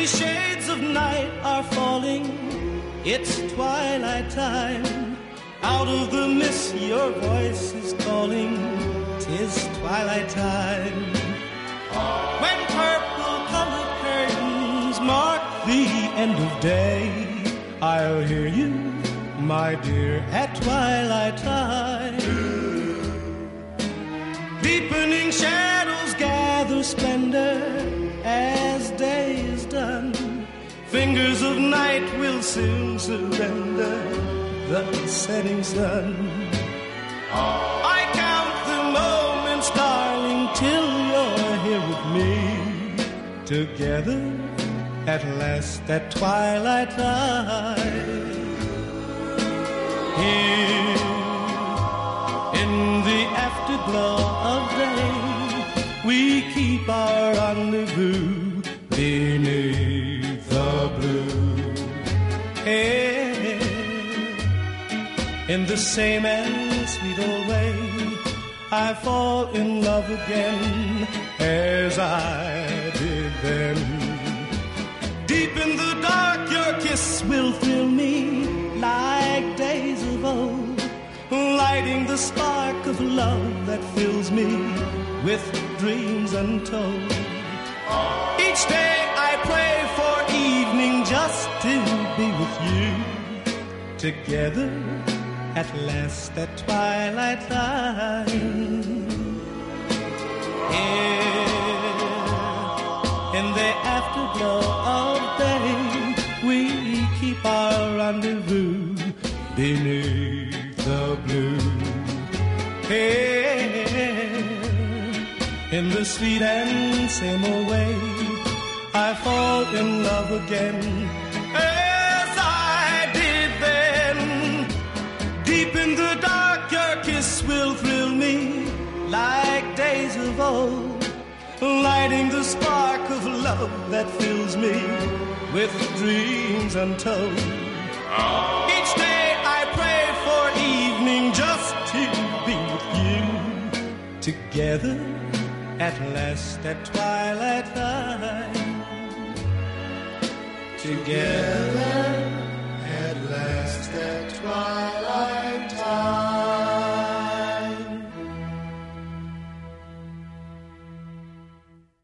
Many shades of night are falling. It's twilight time. Out of the mist your voice is calling. 'Tis twilight time. When purple-colored curtains mark the end of day, I'll hear you, my dear, at twilight time. Deepening shadows gather splendor as day is done. Fingers of night will soon surrender the setting sun. I count the moments, darling, till you're here with me. Together at last at twilight time. Here in the afterglow of day, we keep our rendezvous beneath the blue. Hey, in the same and sweet old way, I fall in love again as I did then. Deep in the dark, your kiss will thrill me like days of old, lighting the spark of love that fills me with dreams untold. Each day I pray for evening just to be with you. Together at last at twilight time. Here in the afterglow of day, we keep our rendezvous beneath the blue. Hey, in the sweet and same old way, I fall in love again as I did then. Deep in the dark, your kiss will thrill me like days of old, lighting the spark of love that fills me with dreams untold. Each day I pray for evening just to be with you. Together at last at twilight time. Together